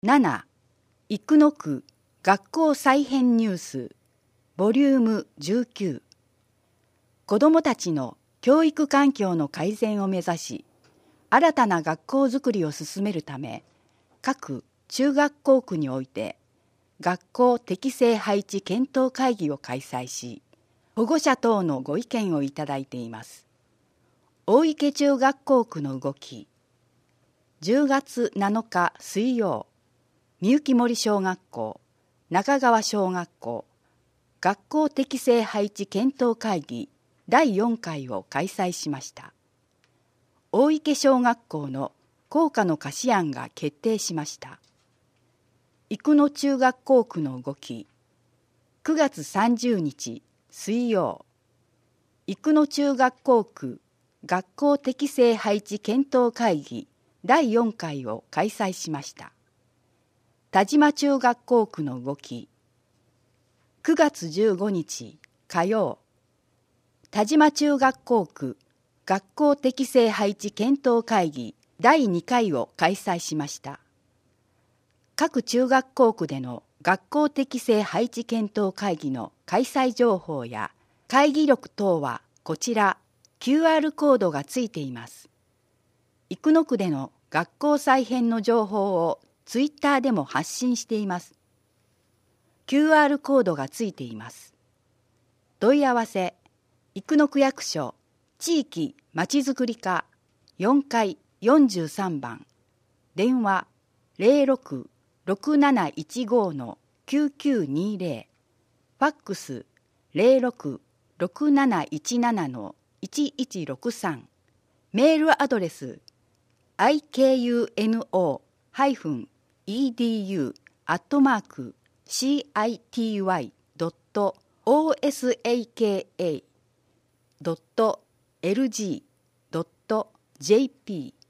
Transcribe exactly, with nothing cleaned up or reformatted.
なな. 生野区学校再編ニュースボリュームじゅうきゅう。子どもたちの教育環境の改善を目指し、新たな学校づくりを進めるため、各中学校区において学校適正配置検討会議を開催し、保護者等のご意見をいただいています。大池中学校区の動き。じゅうがつなのか水曜、みゆき森小学校、中川小学校、学校適正配置検討会議だいよんかいを開催しました。大池小学校の校歌の歌詞案が決定しました。生野中学校区の動き。くがつさんじゅうにち水曜、生野中学校区学校適正配置検討会議だいよんかいを開催しました。田島中学校区の動き。くがつじゅうごにち火曜、田島中学校区学校適正配置検討会議だいにかいを開催しました。各中学校区での学校適正配置検討会議の開催情報や会議録等はこちら キューアール コードがついています。生野区での学校再編の情報をツイッターでも発信しています。キューアール コードがついています。問い合わせ、生野区役所地域まちづくり課よんかいよんじゅうさんばん、電話 ゼロろく ろくなないちご きゅうきゅうにゼロ、ファックス ゼロろく ろくなないちなな いちいちろくさん、メールアドレス アイケーユーエヌオー ハイフン イーディーユー アットマーク シーアイティーワイ ドット オーエスエーケーエー ドット エルジー ドット ジェーピー